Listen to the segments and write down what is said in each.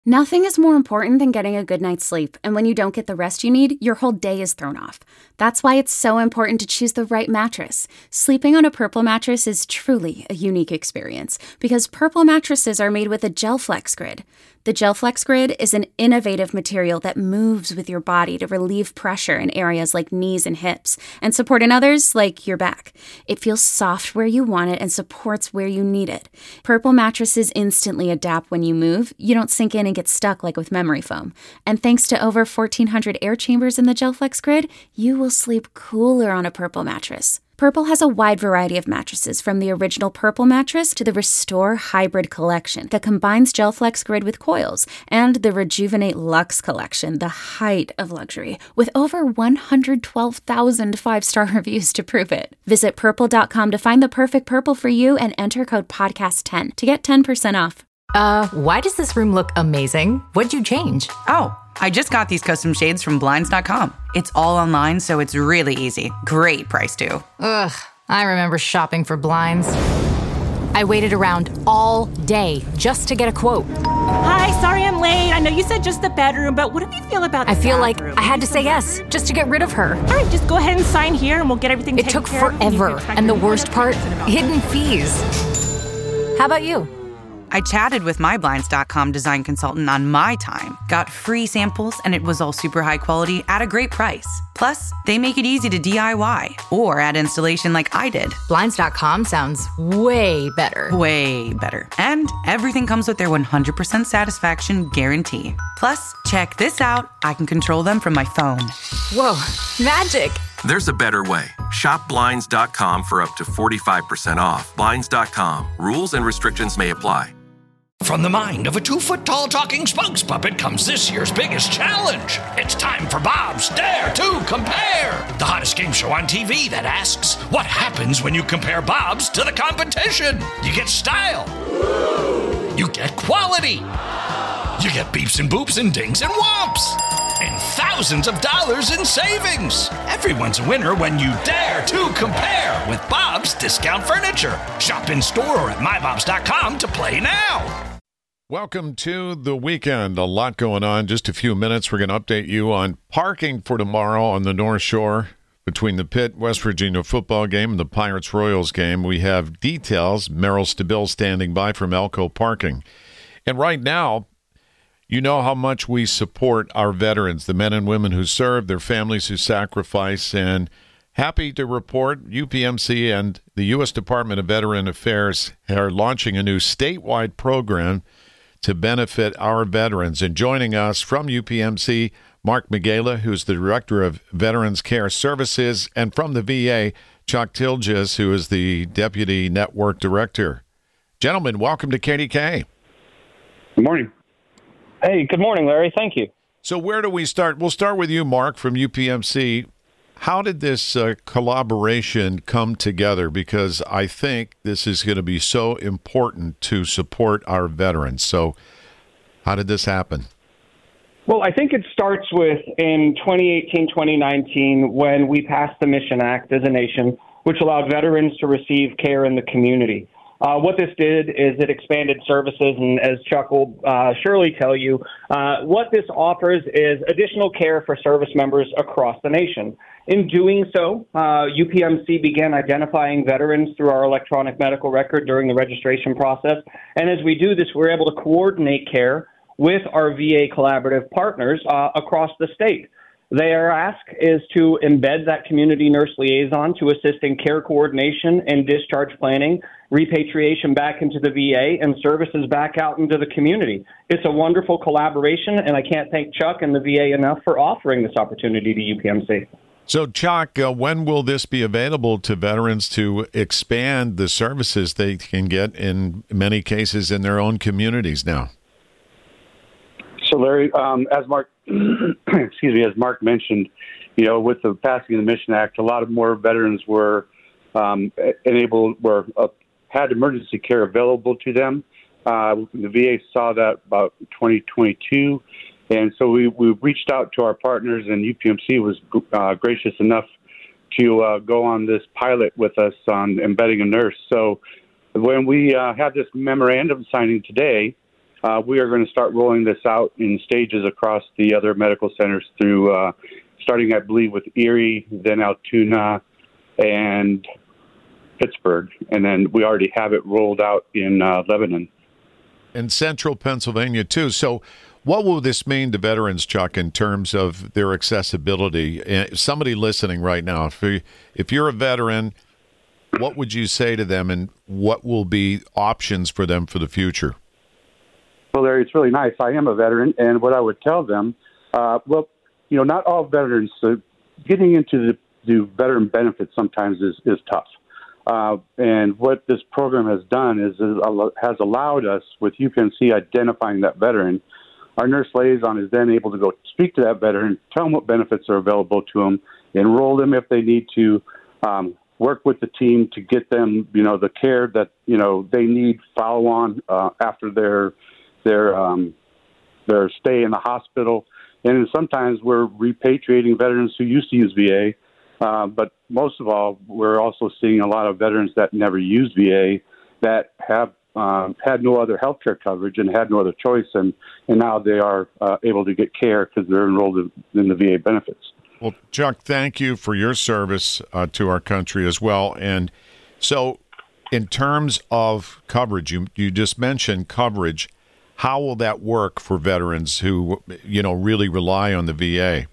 Nothing is more important than getting a good night's sleep, and when you don't get the rest you need, your whole day is thrown off. That's why it's so important to choose the right mattress. Sleeping on a Purple mattress is truly a unique experience, because Purple mattresses are made with a GelFlex Grid. The GelFlex Grid is an innovative material that moves with your body to relieve pressure in areas like knees and hips, and support in others like your back. It feels soft where you want it and supports where you need it. Purple mattresses instantly adapt when you move. You don't sink in and get stuck like with memory foam. And thanks to over 1,400 air chambers in the GelFlex Grid, you will sleep cooler on a Purple mattress. Purple has a wide variety of mattresses, from the original Purple mattress to the Restore Hybrid collection that combines GelFlex Grid with coils, and the Rejuvenate Luxe collection, the height of luxury, with over 112,000 five-star reviews to prove it. Visit purple.com to find the perfect Purple for you and enter code podcast10 to get 10% off. Why does this room look amazing? What'd you change? Oh, I just got these custom shades from Blinds.com. It's all online, so it's really easy. Great price, too. Ugh, I remember shopping for blinds. I waited around all day just to get a quote. Hi, sorry I'm late. I know you said just the bedroom, but what do you feel about the I feel bathroom? like I had to say yes just to get rid of her. All right, just go ahead and sign here and we'll get everything It taken took care of. forever, and the worst part, hidden fees. How about you? I chatted with my Blinds.com design consultant on my time, got free samples, and it was all super high quality at a great price. Plus, they make it easy to DIY or add installation like I did. Blinds.com sounds way better. Way better. And everything comes with their 100% satisfaction guarantee. Plus, check this out. I can control them from my phone. Whoa, magic. There's a better way. Shop Blinds.com for up to 45% off. Blinds.com. Rules and restrictions may apply. From the mind of a 2-foot-tall talking spokes puppet comes this year's biggest challenge. It's time for Bob's Dare to Compare, the hottest game show on TV that asks, what happens when you compare Bob's to the competition? You get style. You get quality. You get beeps and boops and dings and whomps. And thousands of dollars in savings. Everyone's a winner when you dare to compare with Bob's Discount Furniture. Shop in store or at mybobs.com to play now. Welcome to the weekend. A lot going on. Just a few minutes. We're going to update you on parking for tomorrow on the North Shore between the Pitt West Virginia football game and the Pirates Royals game. We have details. Merrill Stabill standing by from Elko Parking. And right now, you know how much we support our veterans, the men and women who serve, their families who sacrifice, and happy to report UPMC and the U.S. Department of Veteran Affairs are launching a new statewide program to benefit our veterans. And joining us from UPMC, Mark Migela, who's the Director of Veterans Care Services, and from the VA, Chuck Tilges, who is the Deputy Network Director. Gentlemen, welcome to KDK. Good morning. Hey, good morning, Larry. Thank you. So where do we start? We'll start with you, Mark, from UPMC. How did this collaboration come together? Because I think this is going to be so important to support our veterans. So how did this happen? Well, I think it starts with in 2018, 2019, when we passed the Mission Act as a nation, which allowed veterans to receive care in the community. What this did is it expanded services, and as Chuck will surely tell you, what this offers is additional care for service members across the nation. In doing so, UPMC began identifying veterans through our electronic medical record during the registration process, and as we do this, we're able to coordinate care with our VA collaborative partners across the state. Their ask is to embed that community nurse liaison to assist in care coordination and discharge planning, repatriation back into the VA, and services back out into the community. It's a wonderful collaboration, and I can't thank Chuck and the VA enough for offering this opportunity to UPMC. So, Chuck, when will this be available to veterans to expand the services they can get in many cases in their own communities now? So, Larry, as Mark, as Mark mentioned, with the passing of the Mission Act, a lot of more veterans were had emergency care available to them. The VA saw that about 2022, and so we reached out to our partners, and UPMC was gracious enough to go on this pilot with us on embedding a nurse. So when we have this memorandum signing today, we are going to start rolling this out in stages across the other medical centers through starting, I believe, with Erie, then Altoona, and Pittsburgh. And then we already have it rolled out in Lebanon. In central Pennsylvania, too. So what will this mean to veterans, Chuck, in terms of their accessibility? Somebody listening right now, if you're a veteran, what would you say to them, and what will be options for them for the future? Well, Larry, it's really nice. I am a veteran, and what I would tell them, not all veterans, getting into the veteran benefits sometimes is tough. And what this program has done is has allowed us, with UPMC identifying that veteran, our nurse liaison is then able to go speak to that veteran, tell them what benefits are available to them, enroll them if they need to, work with the team to get them, the care that, they need, follow on after their stay in the hospital. And sometimes we're repatriating veterans who used to use VA. But most of all, we're also seeing a lot of veterans that never used VA that have had no other health care coverage and had no other choice, and now they are able to get care because they're enrolled in the VA benefits. Well, Chuck, thank you for your service to our country as well. And so in terms of coverage, you just mentioned coverage. How will that work for veterans who, really rely on the VA?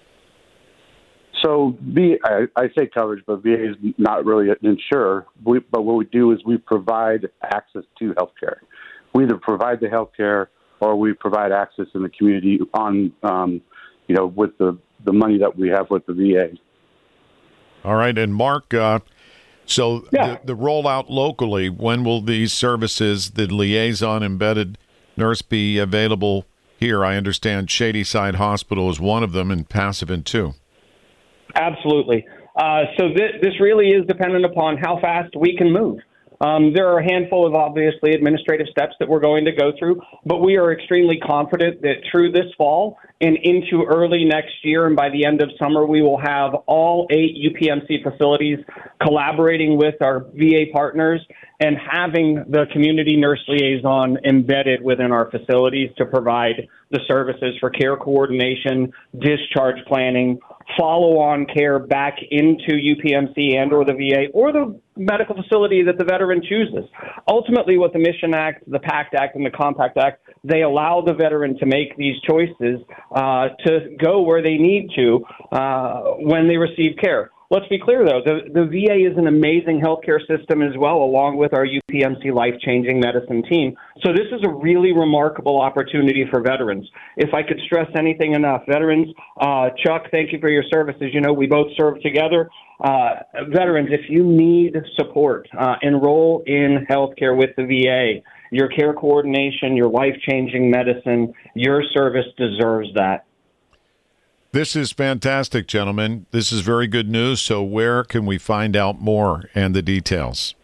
So I say coverage, but VA is not really an insurer. But what we do is we provide access to health care. We either provide the health care or we provide access in the community on, with the money that we have with the VA. All right. And Mark, the rollout locally, when will these services, the liaison embedded nurse, be available here? I understand Shadyside Hospital is one of them and Passavant too. Absolutely. So this really is dependent upon how fast we can move. There are a handful of obviously administrative steps that we're going to go through, but we are extremely confident that through this fall and into early next year and by the end of summer, we will have all 8 UPMC facilities collaborating with our VA partners and having the community nurse liaison embedded within our facilities to provide the services for care coordination, discharge planning, follow-on care back into UPMC and or the VA or the medical facility that the veteran chooses. Ultimately, with the Mission Act, the PACT Act, and the Compact Act, they allow the veteran to make these choices to go where they need to when they receive care. Let's be clear, though, the VA is an amazing healthcare system as well, along with our UPMC life-changing medicine team. So this is a really remarkable opportunity for veterans. If I could stress anything enough, veterans, Chuck, thank you for your service. As you know, we both serve together. Veterans, if you need support, enroll in healthcare with the VA. Your care coordination, your life-changing medicine, your service deserves that. This is fantastic, gentlemen. This is very good news. So where can we find out more and the details?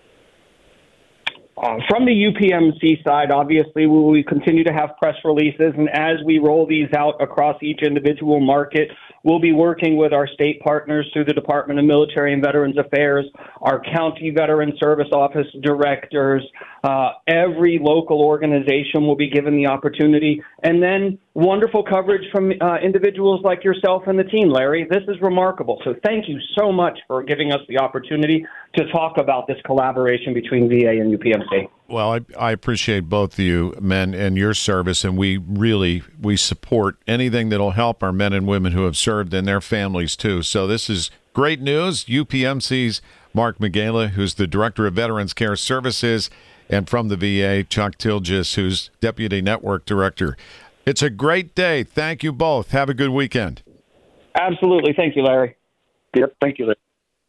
From the UPMC side, obviously, we will continue to have press releases, and as we roll these out across each individual market, we'll be working with our state partners through the Department of Military and Veterans Affairs, our county Veteran Service Office directors. Every local organization will be given the opportunity, and then wonderful coverage from individuals like yourself and the team, Larry. This is remarkable. So thank you so much for giving us the opportunity to talk about this collaboration between VA and UPMC. Well, I appreciate both of you men and your service, and we support anything that'll help our men and women who have served and their families too. So this is great news. UPMC's Mark Migela, who's the Director of Veterans Care Services, and from the VA, Chuck Tilgis, who's Deputy Network Director. It's a great day. Thank you both. Have a good weekend. Absolutely. Thank you, Larry. Yep. Thank you, Larry.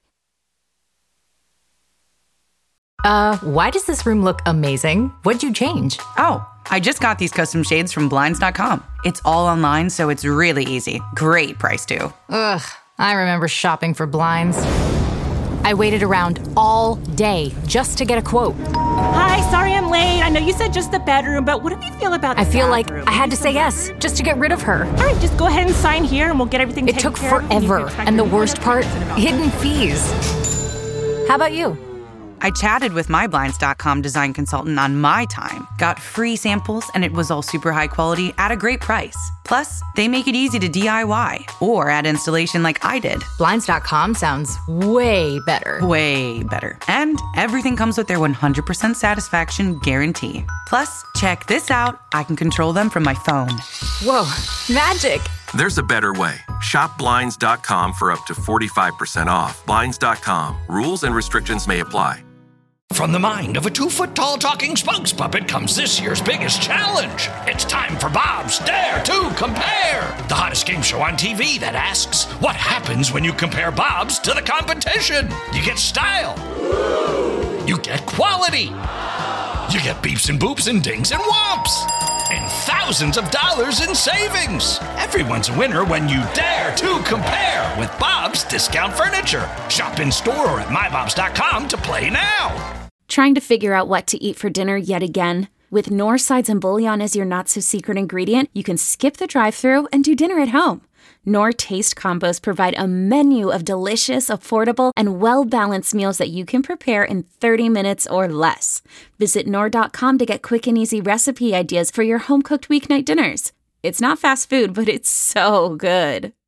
Why does this room look amazing? What'd you change? Oh, I just got these custom shades from Blinds.com. It's all online, so it's really easy. Great price, too. Ugh, I remember shopping for blinds. I waited around all day just to get a quote. Hi, sorry I'm late. I know you said just the bedroom, but what do you feel about the I feel bathroom? like I had to say yes just to get rid of her. All right, just go ahead and sign here and we'll get everything It taken took care of. forever, and the worst part, hidden fees. How about you? I chatted with my Blinds.com design consultant on my time, got free samples, and it was all super high quality at a great price. Plus, they make it easy to DIY or add installation like I did. Blinds.com sounds way better. Way better. And everything comes with their 100% satisfaction guarantee. Plus, check this out. I can control them from my phone. Whoa, magic. There's a better way. Shop Blinds.com for up to 45% off. Blinds.com. Rules and restrictions may apply. From the mind of a 2-foot-tall talking spokes puppet comes this year's biggest challenge. It's time for Bob's Dare to Compare, the hottest game show on TV that asks, what happens when you compare Bob's to the competition? You get style. You get quality. You get beeps and boops and dings and whomps. And thousands of dollars in savings. Everyone's a winner when you dare to compare with Bob's Discount Furniture. Shop in store or at mybobs.com to play now. Trying to figure out what to eat for dinner yet again? With Knorr sides and bouillon as your not-so-secret ingredient, you can skip the drive-thru and do dinner at home. Knorr Taste Combos provide a menu of delicious, affordable, and well-balanced meals that you can prepare in 30 minutes or less. Visit Knorr.com to get quick and easy recipe ideas for your home-cooked weeknight dinners. It's not fast food, but it's so good.